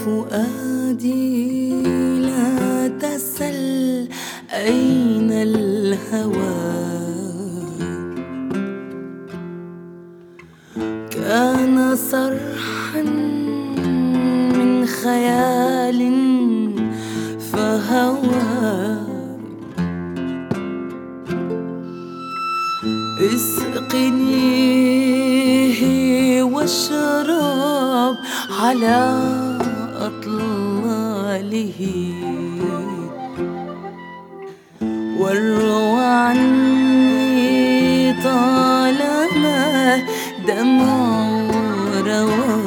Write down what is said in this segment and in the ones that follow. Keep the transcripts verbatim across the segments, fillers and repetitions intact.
فؤادي لا تسل أين الهوى، كان صرحا من خيال فهوى. اسقنيه واشرب على أطلاله، وارو عني طالما دمع روى.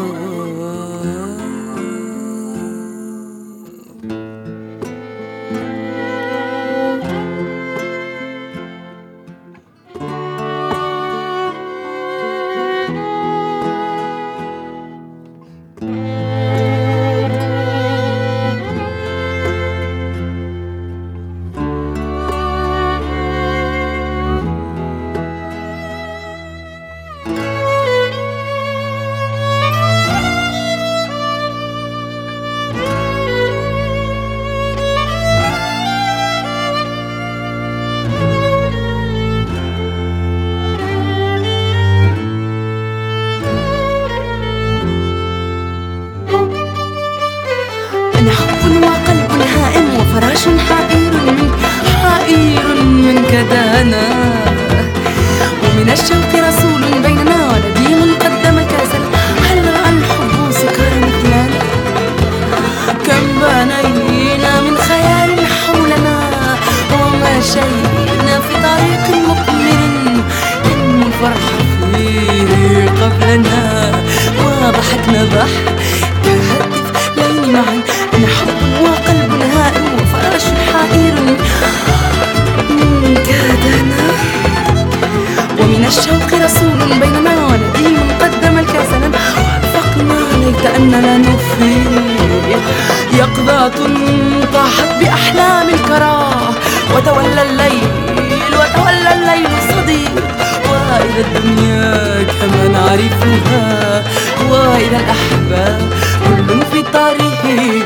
أنا حب وقلب هائم وفراش حائر منك، حائر منك دانا، ومن الشوق رسول بيننا ونديم قدم كاسا. هل رأى الحب سكر مثلنا؟ كم بنينا من خيال حولنا ومشينا في طريق مقمر، إن الفرح فيه قبلنا وضحكنا ضحك معا. أنا حب وقلب هائم وفراش حائر منك دانا، ومن الشوق رسول بيننا ونديم قدم الكاسنا. وافقنا ليت أننا نوفي يقظات طاحت بأحلام الكراه، وتولى الليل وتولى الليل صديق. وإذا الدنيا كما نعرفها، وإذا الأحباب كل في طريقه.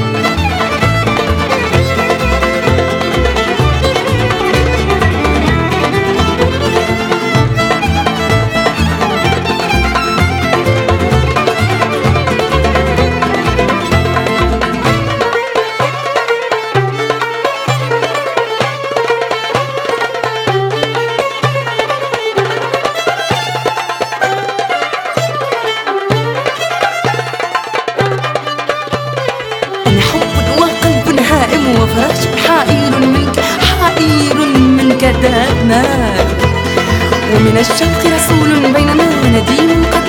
وفراش حائر منك، حائر منك دانا، ومن الشوق رسول بيننا نديم قد